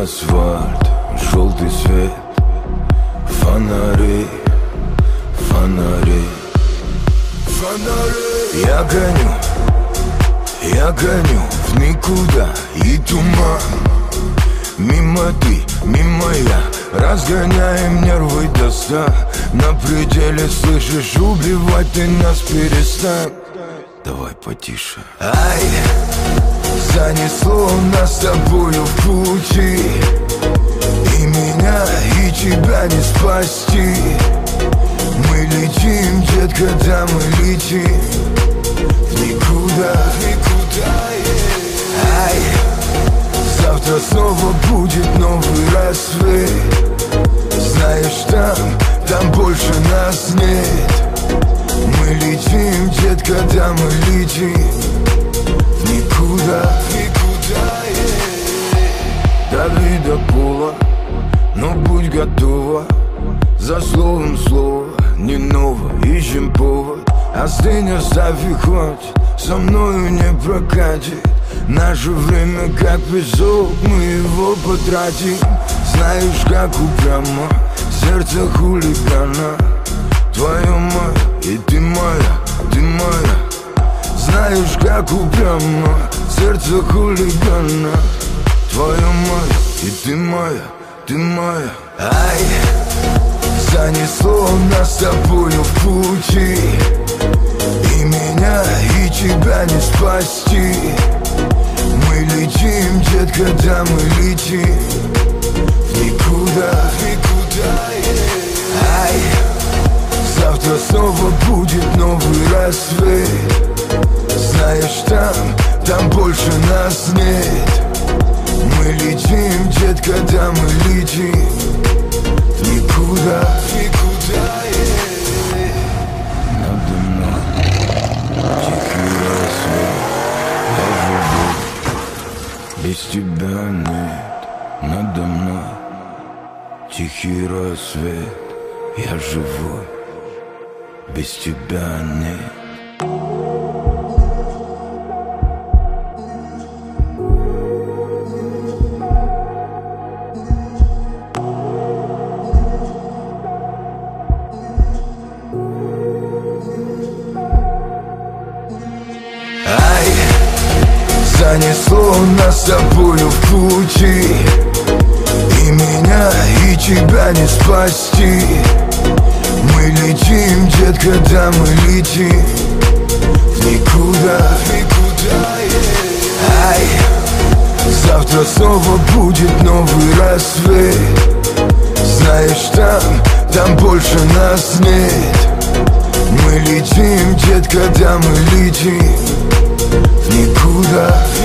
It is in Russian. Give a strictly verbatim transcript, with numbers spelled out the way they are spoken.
асфальт, желтый свет, фонари, фонари, фонари. Я гоню, я гоню в никуда и туман. Мимо ты, мимо я, разгоняем нервы до ста. На пределе, слышишь, убивать ты нас перестань. Давай потише. Ай, занесло нас с тобою в пути, и меня, и тебя не спасти. Мы летим, детка, да мы летим в никуда, в никуда, yeah. Ай, завтра снова будет новый рассвет. Знаешь, там, там больше нас нет. Мы летим, детка, да мы летим в никуда, в никуда, yeah. Дави до пола, но будь готова. За словом слово, не ново, ищем повод. Остынь, оставь и хватит, со мною не прокатит. Наше время как песок, мы его потратим. Знаешь, как упрямо сердце хулигана. Твое мое, и ты моя, ты моя. Знаешь, как упрямо сердце хулигана. Твое мое, и ты моя, ты моя. Ай, занесло нас с тобою в пути, и меня, и тебя не спасти. Мы летим, детка, да мы летим в никуда, в никуда, yeah. Ай, завтра снова будет новый рассвет. Знаешь, там, там больше нас нет. Мы летим, детка, да мы летим в никуда, в никуда, yeah. Надо мной тихий рассвет. Я живу, без тебя нет. Надо мной тихий рассвет. Я живу, без тебя нет. Ай, занесло нас с тобою в пути, и меня, и тебя не спасти. Мы летим, детка, да мы летим в никуда, в никуда, yeah. Ай, завтра снова будет новый рассвет. Знаешь, там, там больше нас нет. Мы летим, детка, да мы летим в никуда.